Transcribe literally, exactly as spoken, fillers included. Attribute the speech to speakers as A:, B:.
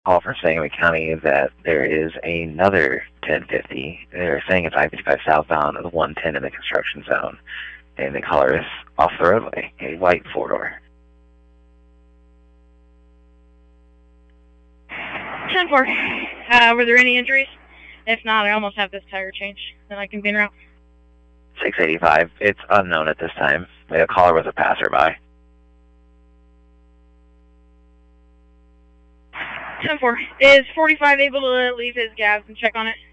A: Call from Sangamon County that there is another ten fifty. They're saying it's I fifty-five southbound of the one ten in the construction zone. And the caller is off the roadway, a white four-door.
B: ten four. Uh, were there any injuries? If not, I almost have this tire changed, then I can be en route.
A: six eighty-five. It's unknown at this time. The caller was a passerby.
B: ten four. Is forty-five able to leave his gas and check on it?